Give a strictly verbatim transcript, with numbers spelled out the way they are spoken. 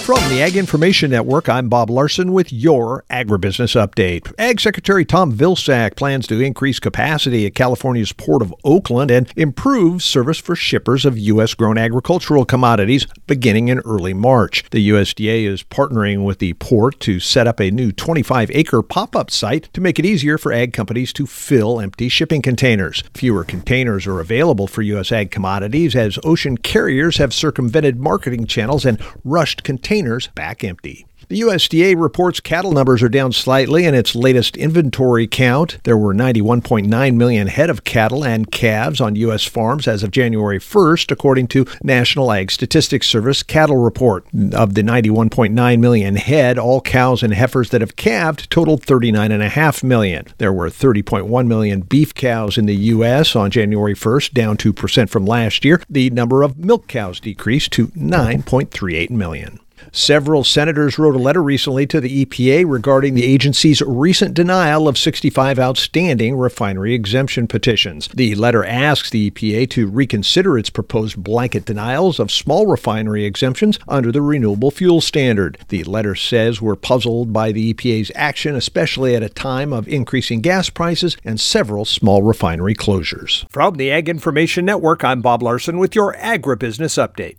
From the Ag Information Network, I'm Bob Larson with your Agribusiness Update. Ag Secretary Tom Vilsack plans to increase capacity at California's Port of Oakland and improve service for shippers of U S-grown agricultural commodities beginning in early March. The U S D A is partnering with the port to set up a new twenty-five acre pop-up site to make it easier for ag companies to fill empty shipping containers. Fewer containers are available for U S ag commodities as ocean carriers have circumvented marketing channels and rushed containers back empty. The U S D A reports cattle numbers are down slightly in its latest inventory count. There were ninety-one point nine million head of cattle and calves on U S farms as of January first, according to National Ag Statistics Service cattle report. Of the ninety-one point nine million head, all cows and heifers that have calved totaled thirty-nine point five million. There were thirty point one million beef cows in the U S on January first, down two percent from last year. The number of milk cows decreased to nine point three eight million. Several senators wrote a letter recently to the E P A regarding the agency's recent denial of sixty-five outstanding refinery exemption petitions. The letter asks the E P A to reconsider its proposed blanket denials of small refinery exemptions under the Renewable Fuel Standard. The letter says we're puzzled by the E P A's action, especially at a time of increasing gas prices and several small refinery closures. From the Ag Information Network, I'm Bob Larson with your Agribusiness Update.